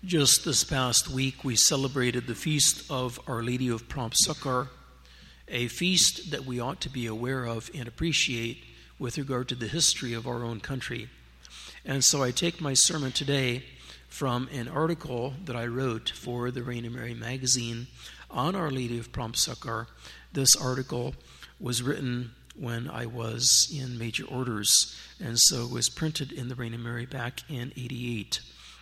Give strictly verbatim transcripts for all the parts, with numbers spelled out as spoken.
Just this past week, we celebrated the feast of Our Lady of Prompt Succor, a feast that we ought to be aware of and appreciate with regard to the history of our own country. And so I take my sermon today from an article that I wrote for the Reign of Mary magazine on Our Lady of Prompt Succor. This article was written when I was in major orders, and so it was printed in the Reign of Mary back in eighty-eight.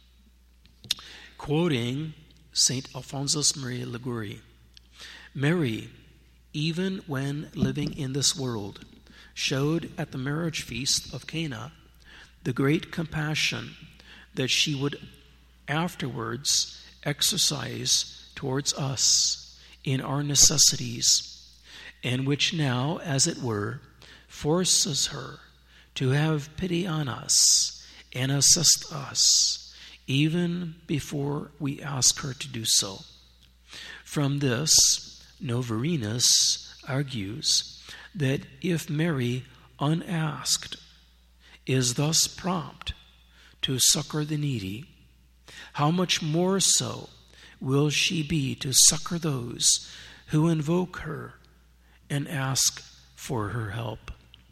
Quoting Saint Alphonsus Maria Liguori, Mary, even when living in this world, showed at the marriage feast of Cana the great compassion that she would afterwards exercise towards us in our necessities, and which now, as it were, forces her to have pity on us and assist us, even before we ask her to do so. From this, Noverinus argues that if Mary, unasked, is thus prompt to succor the needy, how much more so will she be to succor those who invoke her and ask for her help.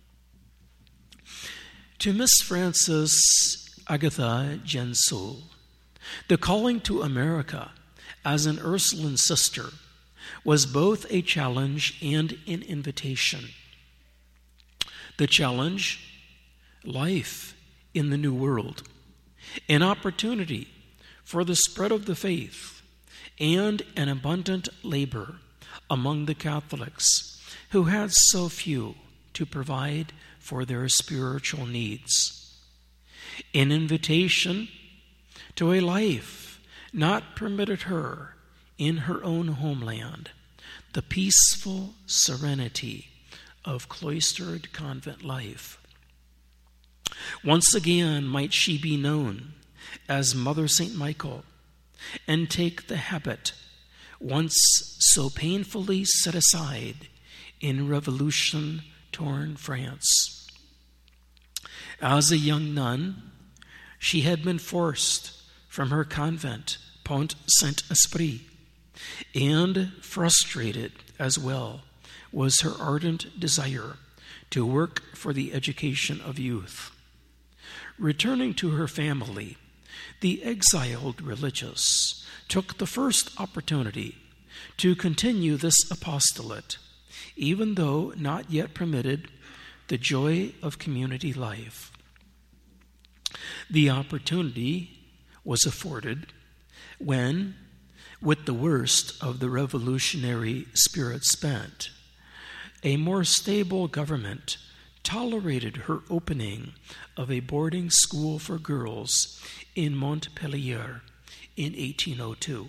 To Miss Frances Agatha Gensoul, the calling to America as an Ursuline sister was both a challenge and an invitation. The challenge, life in the New World, an opportunity for the spread of the faith, and an abundant labor among the Catholics who had so few to provide for their spiritual needs. An invitation to a life not permitted her in her own homeland, the peaceful serenity of cloistered convent life. Once again might she be known as Mother Saint Michael and take the habit once so painfully set aside in revolution-torn France. As a young nun, she had been forced from her convent, Pont Saint-Esprit, and frustrated as well was her ardent desire to work for the education of youth. Returning to her family, the exiled religious took the first opportunity to continue this apostolate, even though not yet permitted the joy of community life. The opportunity was afforded when, with the worst of the revolutionary spirit spent, a more stable government tolerated her opening of a boarding school for girls in Montpellier in eighteen oh two.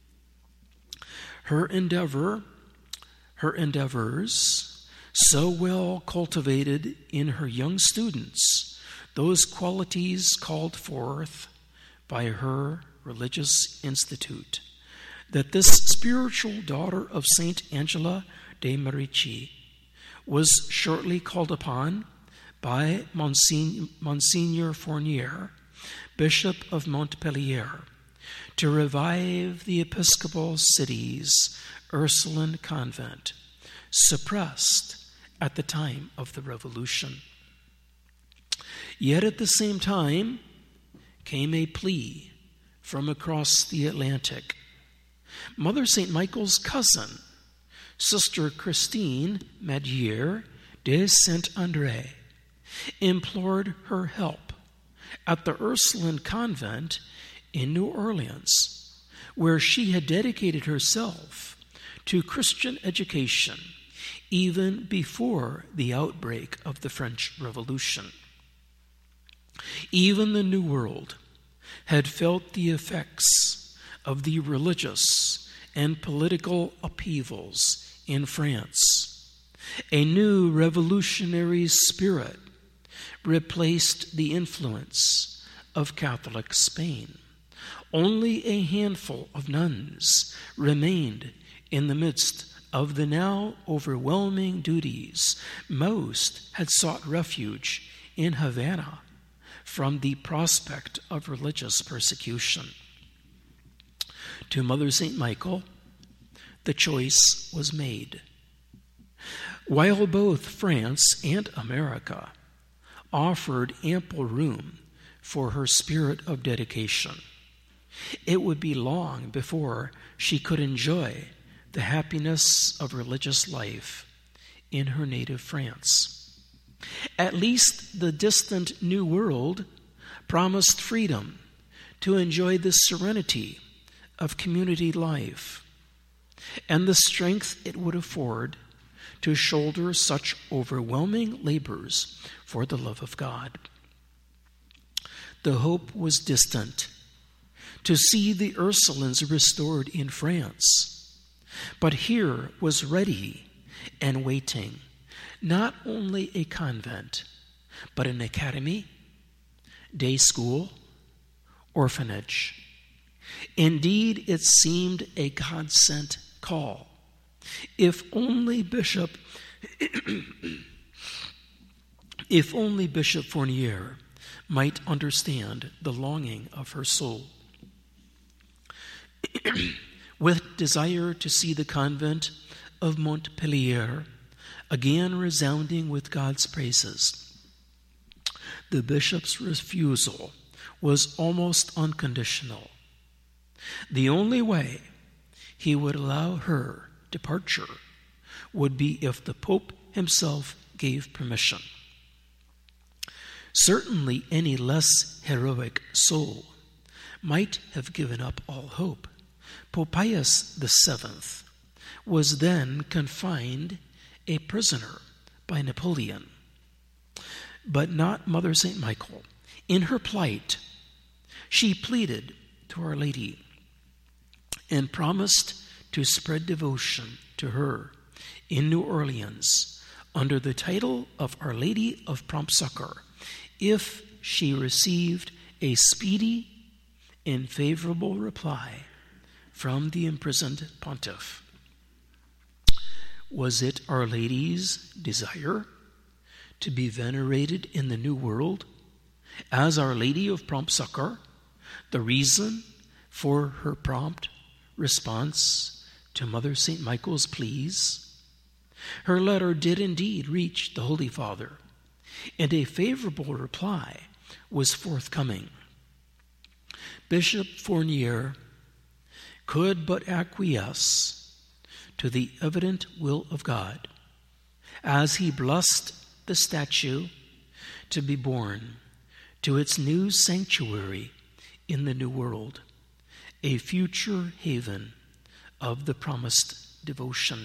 Her endeavor, her endeavors, so well cultivated in her young students those qualities called forth by her religious institute, that this spiritual daughter of Saint Angela de Merici was shortly called upon by Monsignor, Monsignor Fournier, Bishop of Montpellier, to revive the Episcopal city's Ursuline convent, suppressed at the time of the Revolution. Yet at the same time came a plea from across the Atlantic. Mother Saint Michael's cousin, Sister Christine Madier de Saint-André, implored her help at the Ursuline convent in New Orleans, where she had dedicated herself to Christian education even before the outbreak of the French Revolution. Even the New World had felt the effects of the religious and political upheavals in France. A new revolutionary spirit replaced the influence of Catholic Spain. Only a handful of nuns remained in the midst of the now overwhelming duties. Most had sought refuge in Havana from the prospect of religious persecution. to Mother Saint Michael, the choice was made. While both France and America offered ample room for her spirit of dedication, it would be long before she could enjoy the happiness of religious life in her native France. At least the distant New World promised freedom to enjoy the serenity of community life and the strength it would afford to shoulder such overwhelming labors for the love of God. The hope was distant to see the Ursulines restored in France, but here was ready and waiting not only a convent, but an academy, day school, orphanage. Indeed, it seemed a God-sent call. If only Bishop, if only Bishop Fournier might understand the longing of her soul. With desire to see the convent of Montpellier again resounding with God's praises, the bishop's refusal was almost unconditional. The only way he would allow her departure would be if the Pope himself gave permission. Certainly any less heroic soul might have given up all hope. Pope Pius the Seventh was then confined a prisoner by Napoleon, but not Mother Saint Michael. In her plight, she pleaded to Our Lady and promised to spread devotion to her in New Orleans under the title of Our Lady of Prompt Succor if she received a speedy and favorable reply from the imprisoned pontiff. Was it Our Lady's desire to be venerated in the New World as Our Lady of Prompt Succor the reason for her prompt response to Mother Saint Michael's pleas? Her letter did indeed reach the Holy Father, and a favorable reply was forthcoming. Bishop Fournier could but acquiesce to the evident will of God as he blessed the statue to be born to its new sanctuary in the New World, a future haven of the promised devotion.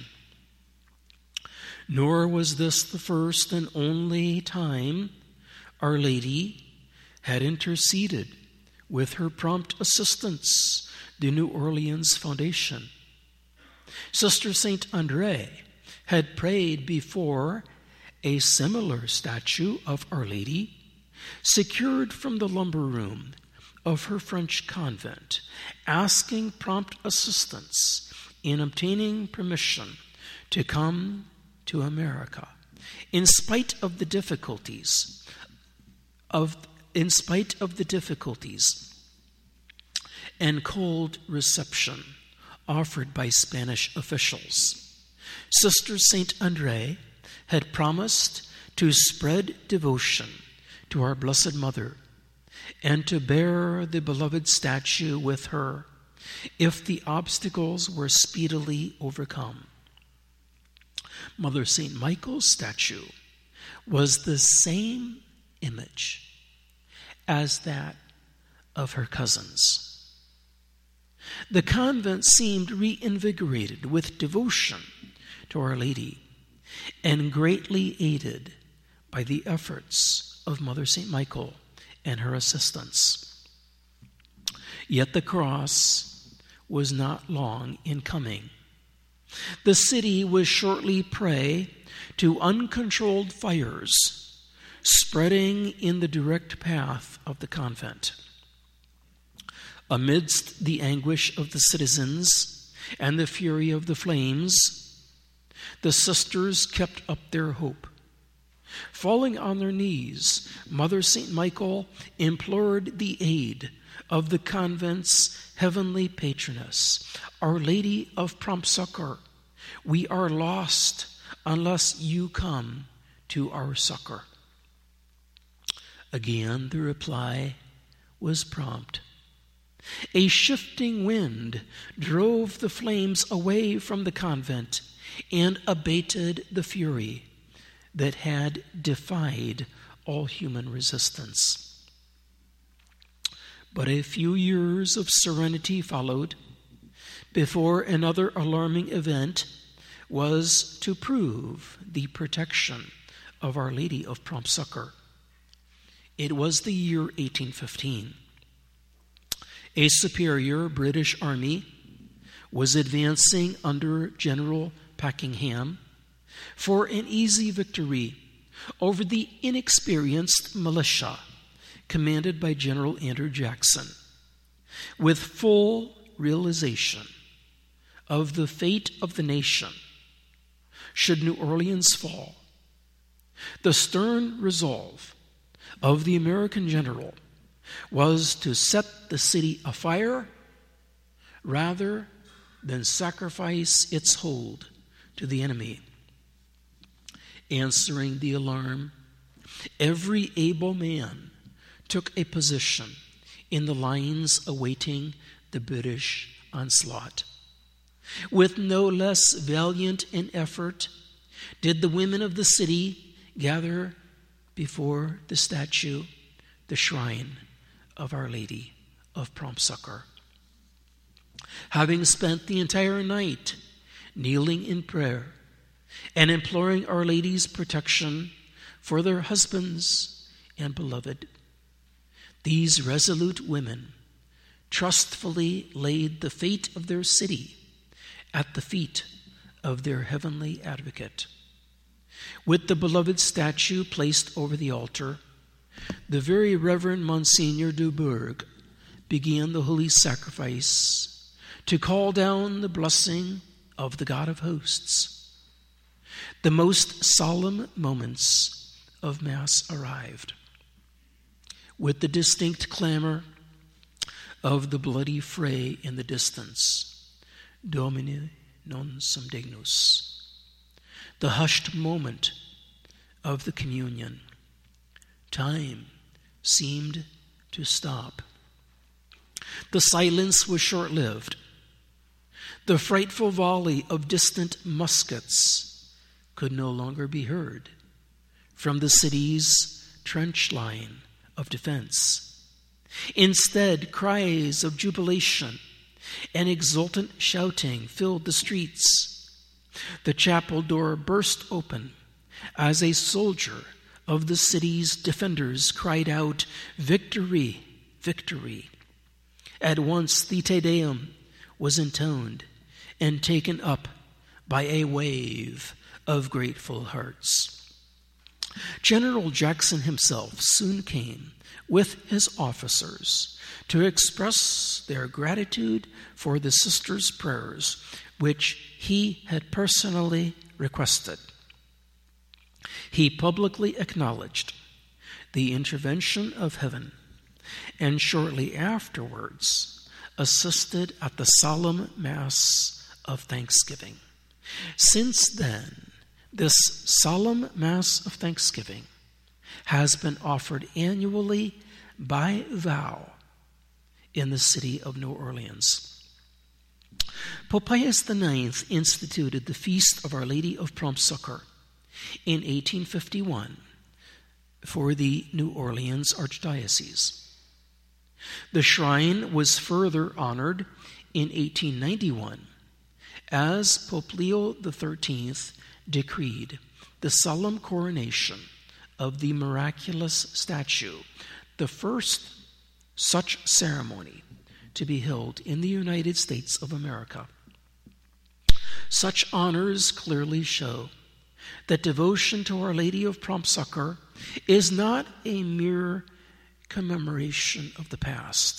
Nor was this the first and only time Our Lady had interceded with her prompt assistance, the New Orleans Foundation. Sister Saint Andre had prayed before a similar statue of Our Lady, secured from the lumber room of her French convent, asking prompt assistance in obtaining permission to come to America, in spite of the difficulties of in spite of the difficulties and cold reception offered by Spanish officials. Sister Saint Andre had promised to spread devotion to our Blessed Mother and to bear the beloved statue with her if the obstacles were speedily overcome. Mother Saint Michael's statue was the same image as that of her cousins. The convent seemed reinvigorated with devotion to Our Lady and greatly aided by the efforts of Mother Saint Michael and her assistants. Yet the cross was not long in coming. The city was shortly prey to uncontrolled fires, spreading in the direct path of the convent. Amidst the anguish of the citizens and the fury of the flames, the sisters kept up their hope. Falling on their knees, Mother Saint Michael implored the aid of the convent's heavenly patroness, Our Lady of Prompt Succor, we are lost unless you come to our succor. Again, the reply was prompt. A shifting wind drove the flames away from the convent and abated the fury that had defied all human resistance. But a few years of serenity followed before another alarming event was to prove the protection of Our Lady of Prompt Succor. It was the year eighteen fifteen. A superior British army was advancing under General Pakenham for an easy victory over the inexperienced militia commanded by General Andrew Jackson, with full realization of the fate of the nation should New Orleans fall. The stern resolve of the American general was to set the city afire rather than sacrifice its hold to the enemy. Answering the alarm, every able man took a position in the lines awaiting the British onslaught. With no less valiant an effort did the women of the city gather before the statue, the shrine of Our Lady of Prompt Succor. Having spent the entire night kneeling in prayer and imploring Our Lady's protection for their husbands and beloved, these resolute women trustfully laid the fate of their city at the feet of their heavenly advocate. With the beloved statue placed over the altar, the very Reverend Monsignor Dubourg began the holy sacrifice to call down the blessing of the God of hosts. The most solemn moments of Mass arrived. With the distinct clamor of the bloody fray in the distance, Domine non sum dignus, the hushed moment of the communion, time seemed to stop. The silence was short-lived. The frightful volley of distant muskets could no longer be heard from the city's trench line of defense. Instead, cries of jubilation and exultant shouting filled the streets. The chapel door burst open as a soldier of the city's defenders cried out, "Victory, victory." At once the Te Deum was intoned and taken up by a wave of grateful hearts. General Jackson himself soon came with his officers to express their gratitude for the sisters' prayers, which he had personally requested. He publicly acknowledged the intervention of heaven, and shortly afterwards assisted at the solemn Mass of Thanksgiving. Since then, this solemn Mass of Thanksgiving has been offered annually by vow in the city of New Orleans. Pope Pius the Ninth instituted the Feast of Our Lady of Prompt Succor in eighteen fifty-one for the New Orleans Archdiocese. The shrine was further honored in eighteen ninety-one as Pope Leo the Thirteenth decreed the solemn coronation of the miraculous statue, the first such ceremony to be held in the United States of America. Such honors clearly show that devotion to Our Lady of Prompt Succor is not a mere commemoration of the past.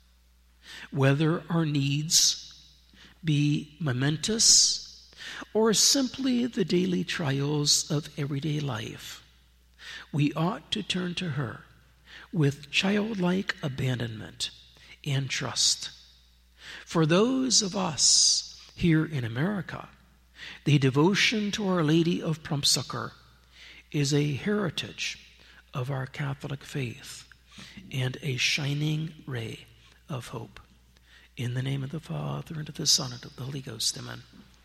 Whether our needs be momentous or simply the daily trials of everyday life, we ought to turn to her with childlike abandonment and trust. For those of us here in America, the devotion to Our Lady of Prompt Succor is a heritage of our Catholic faith and a shining ray of hope. In the name of the Father, and of the Son, and of the Holy Ghost, amen.